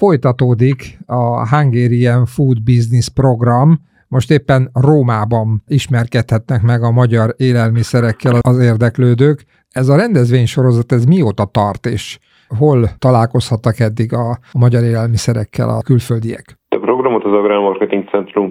folytatódik a Hungarian Food Business program. Most éppen Rómában ismerkedhetnek meg a magyar élelmiszerekkel az érdeklődők. Ez a rendezvénysorozat, ez mióta tart, és hol találkozhattak eddig a magyar élelmiszerekkel a külföldiek? A programot az Agrármarketing Centrum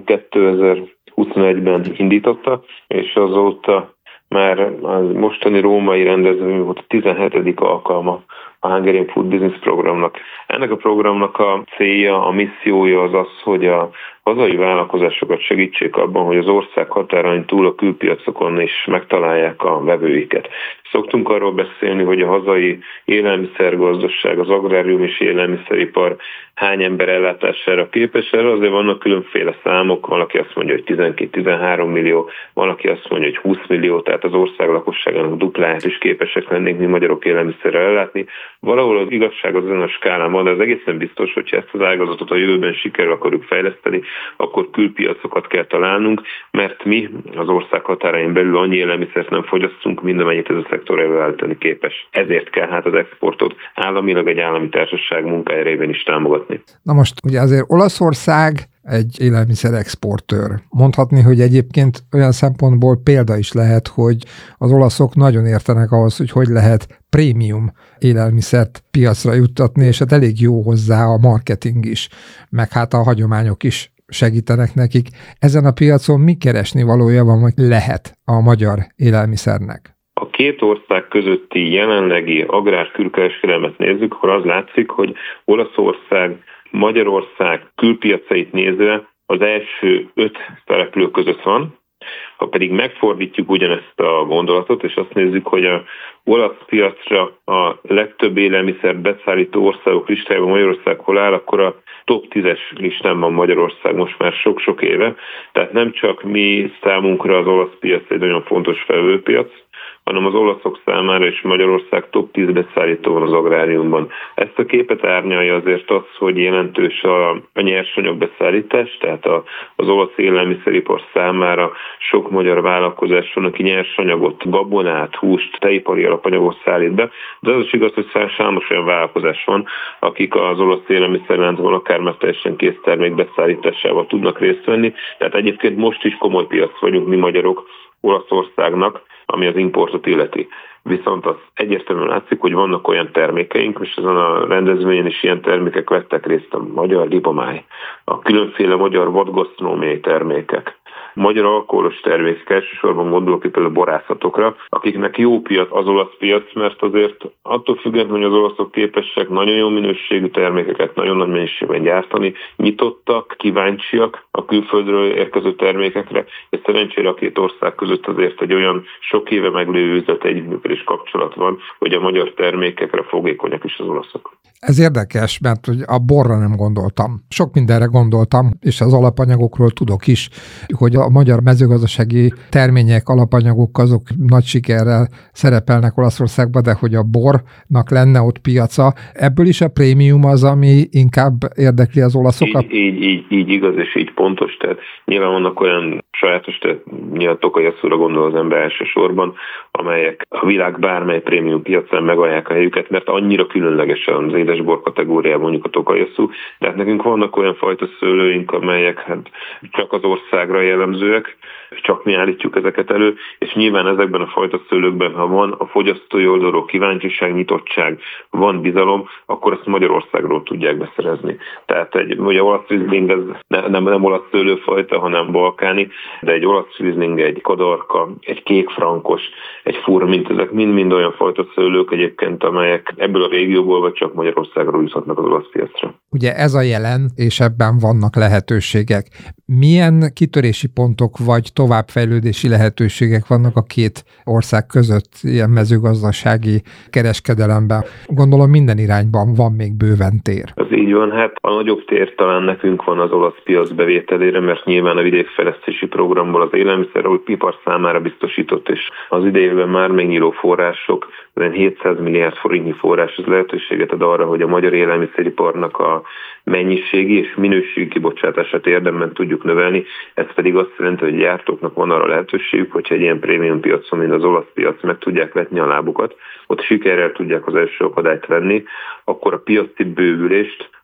2021-ben indította, és azóta már a mostani római rendezvény volt a 17. alkalma a Hungarian Food Business programnak. Ennek a programnak a célja, a missziója az az, hogy a hazai vállalkozásokat segítsék abban, hogy az ország határain túl a külpiacokon is megtalálják a vevőiket. Szoktunk arról beszélni, hogy a hazai élelmiszergazdaság, az agrárium és élelmiszeripar hány ember ellátására képes. Erre azért vannak különféle számok, valaki azt mondja, hogy 12-13 millió, valaki azt mondja, hogy 20 millió, tehát az ország lakosságának dupláját is képesek lennénk mi magyarok élelmiszerrel ellátni. Valahol az igazság az ezen a skálán van, de az egészen biztos, hogyha ezt az ágazatot a jövőben sikerül akarjuk fejleszteni, akkor külpiacokat kell találnunk, mert mi az ország határain belül annyi élelmiszert nem fogyasztunk, mint amennyit ez a szektor előállítani képes. Ezért kell hát az exportot államilag egy állami társaság munkaerejében is támogatni. Na most ugye azért Olaszország egy élelmiszer exportőr. Mondhatni, hogy egyébként olyan szempontból példa is lehet, hogy az olaszok nagyon értenek ahhoz, hogy lehet prémium élelmiszert piacra juttatni, és hát elég jó hozzá a marketing is, meg hát a hagyományok is segítenek nekik. Ezen a piacon mi keresni valója van, vagy lehet a magyar élelmiszernek? A két ország közötti jelenlegi agrár-külkereskedelmet nézzük, akkor az látszik, hogy Olaszország, Magyarország külpiacait nézve az első 5 szereplő között van. Ha pedig megfordítjuk ugyanezt a gondolatot, és azt nézzük, hogy a olasz piacra a legtöbb élelmiszer beszállító országok listájában Magyarország hol áll, akkor a top 10-es listán van Magyarország most már sok-sok éve. Tehát nem csak mi számunkra az olasz piac egy nagyon fontos felvevőpiac, hanem az olaszok számára is Magyarország top 10 beszállító van az agráriumban. Ezt a képet árnyalja azért az, hogy jelentős a nyersanyag beszállítás, tehát az olasz élelmiszeripar számára sok magyar vállalkozás van, aki nyersanyagot, gabonát, húst, tejipari alapanyagot szállít be, de az is igaz, hogy számos olyan vállalkozás van, akik az olasz élelmiszerláncban akár már teljesen kész termék beszállításával tudnak részt venni. Tehát egyébként most is komoly piac vagyunk mi magyarok Olaszországnak, ami az importot illeti. Viszont az egyértelműen látszik, hogy vannak olyan termékeink, és ezen a rendezvényen is ilyen termékek vettek részt, a magyar libamáj, a különféle magyar vadgasztronómiai termékek, magyar alkoholos termékek, elsősorban gondolok itt például borászatokra, akiknek jó piac az olasz piac, mert azért attól függetlenül, hogy az olaszok képesek nagyon jó minőségű termékeket nagyon nagy mennyiségben gyártani, nyitottak, kíváncsiak a külföldről érkező termékekre, és szerencsére a két ország között azért egy olyan sok éve meglévő üzlet együttműködés kapcsolat van, hogy a magyar termékekre fogékonyak is az olaszok. Ez érdekes, mert a borra nem gondoltam. Sok mindenre gondoltam, és az alapanyagokról tudok is, hogy a magyar mezőgazdasági termények, alapanyagok azok nagy sikerrel szerepelnek Olaszországban, de hogy a bornak lenne ott piaca, ebből is a prémium az, ami inkább érdekli az olaszokat? Így igaz, és így pontos, tehát nyilván vannak olyan sajátos, tehát nyilván Tokajasszúra gondol az ember elsősorban, amelyek a világ bármely prémium piacán megalják a helyüket, mert annyira különleges az édesbor kategóriában mondjuk a Tokajasszú, de hát nekünk vannak olyan fajta szőlőink, amelyek hát csak az országra jellemzőek, csak mi állítjuk ezeket elő, és nyilván ezekben a fajta szőlőkben, ha van a fogyasztói oldalról kíváncsiság, nyitottság, van bizalom, akkor ezt Magyarországról tudják beszerezni. Tehát ugye olasz rizling, ez nem olasz szőlőfajta, hanem balkáni, de egy olasz rizling, egy kadarka, egy kékfrankos, egy furmint, ezek mind-mind olyan fajta szőlők egyébként, amelyek ebből a régióból vagy csak Magyarországról juthatnak az olasz piacra. Ugye ez a jelen, és ebben vannak lehetőségek. Milyen kitörési pontok vagy továbbfejlődési lehetőségek vannak a két ország között ilyen mezőgazdasági kereskedelemben? Gondolom minden irányban van még bőven tér. Ez így van, hát a nagyobb tér talán nekünk van az olasz piac bevételére, mert nyilván a vidékfejlesztési programból az élelmiszeripar számára biztosított, és az idejében már megnyíló források, 700 milliárd forintnyi forrás, az lehetőséget ad arra, hogy a magyar élelmiszeriparnak a mennyiségi és minőségi kibocsátását érdemben tudjuk növelni. Ez pedig azt jelenti, hogy a gyártóknak van arra lehetőségük, hogyha egy ilyen prémium piacon, mint az olasz piac, meg tudják vetni a lábukat, ott sikerrel tudják az első akadályt venni, akkor a piaci bővülést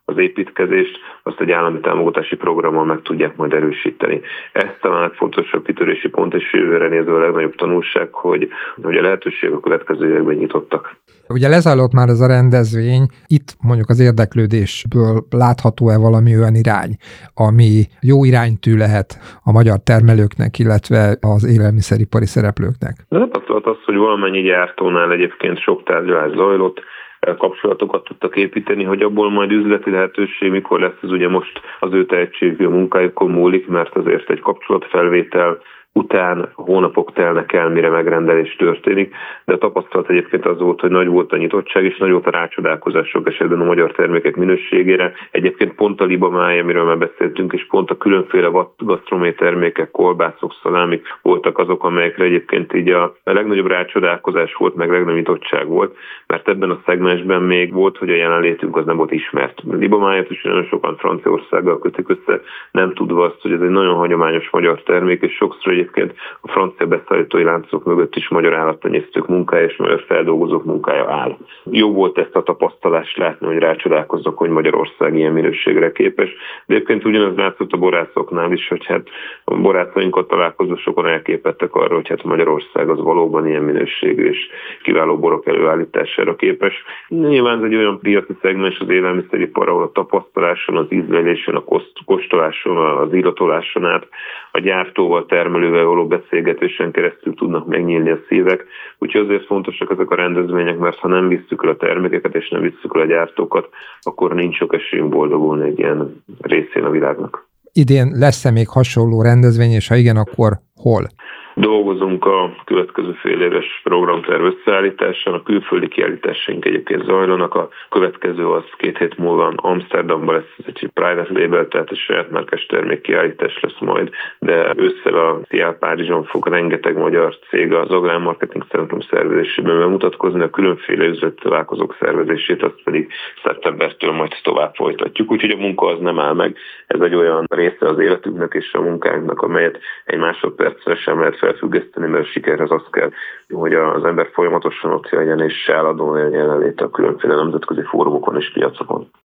az építkezést, azt egy állami támogatási programmal meg tudják majd erősíteni. Ez talán a legfontosabb kitörési pont, és jövőre nézve a legnagyobb tanulság, hogy a lehetőségek a következő években nyitottak. Ugye lezajlott már ez a rendezvény, itt mondjuk az érdeklődésből látható-e valami olyan irány, ami jó iránytű lehet a magyar termelőknek, illetve az élelmiszeripari szereplőknek? Tapasztalat az, hogy valamennyi gyártónál egyébként sok tárgyalás zajlott, kapcsolatokat tudtak építeni, hogy abból majd üzleti lehetőség, mikor lesz ez ugye most az ő tehetségű munkájukon múlik, mert azért egy kapcsolatfelvétel után hónapok telnek el, mire megrendelés történik, de a tapasztalat egyébként az volt, hogy nagy volt a nyitottság, és nagy volt a rácsodálkozás sok esetben a magyar termékek minőségére. Egyébként pont a libamáj, amiről már beszéltünk, és pont a különféle gasztronómiai termékek, kolbászok, szalámik voltak azok, amelyekre egyébként így a legnagyobb rácsodálkozás volt, meg legnagyobb nyitottság volt, mert ebben a szegmensben még volt, hogy a jelenlétünk az nem volt ismert. Libamájat is nagyon sokan Franciaországgal kötik össze, nem tudva azt, hogy ez egy nagyon hagyományos magyar termék, és sokszor egyébként a francia beszállítói láncok mögött is magyar állattenyésztők munkája és magyar feldolgozók munkája áll. Jó volt ezt a tapasztalást látni, hogy rácsodálkozzak, hogy Magyarország ilyen minőségre képes. De egyébként ugyanaz látszott a borászoknál is, hogy hát a borászainkkal találkozva sokan elképettek arra, hogy hát Magyarország az valóban ilyen minőségű és kiváló borok előállítására képes. Nyilván ez egy olyan piaci szegmens az élelmiszeripar, ahol a tapasztaláson, az ízlelésen, a kóstoláson, az illatoláson át a gyártóval, termelővel való beszélgetésen keresztül tudnak megnyílni a szívek. Úgyhogy azért fontosak ezek a rendezvények, mert ha nem visszük el a termékeket és nem visszük el a gyártókat, akkor nincs sok esélyünk boldogulni egy ilyen részén a világnak. Idén lesz-e még hasonló rendezvény, és ha igen, akkor hol? Dolgozunk a következő féléves programterv összeállításán, a külföldi kiállításaink egyébként zajlanak, a következő az 2 hét múlva Amsterdamban lesz, ez egy private label, tehát egy saját márkás termékkiállítás lesz majd, de ősszel a CIAL Párizson fog rengeteg magyar cég az Agrár Marketing Centrum szervezésében bemutatkozni, a különféle üzlettalálkozók szervezését, azt pedig szeptembertől majd tovább folytatjuk, úgyhogy a munka az nem áll meg, ez egy olyan része az életünknek és a munkánknak, amelyet egy másodpercre sem lehet felfüggeszteni, mert a sikerhez az kell, hogy az ember folyamatosan ott legyen és állandóan jelenléte a különféle nemzetközi fórumokon és piacokon.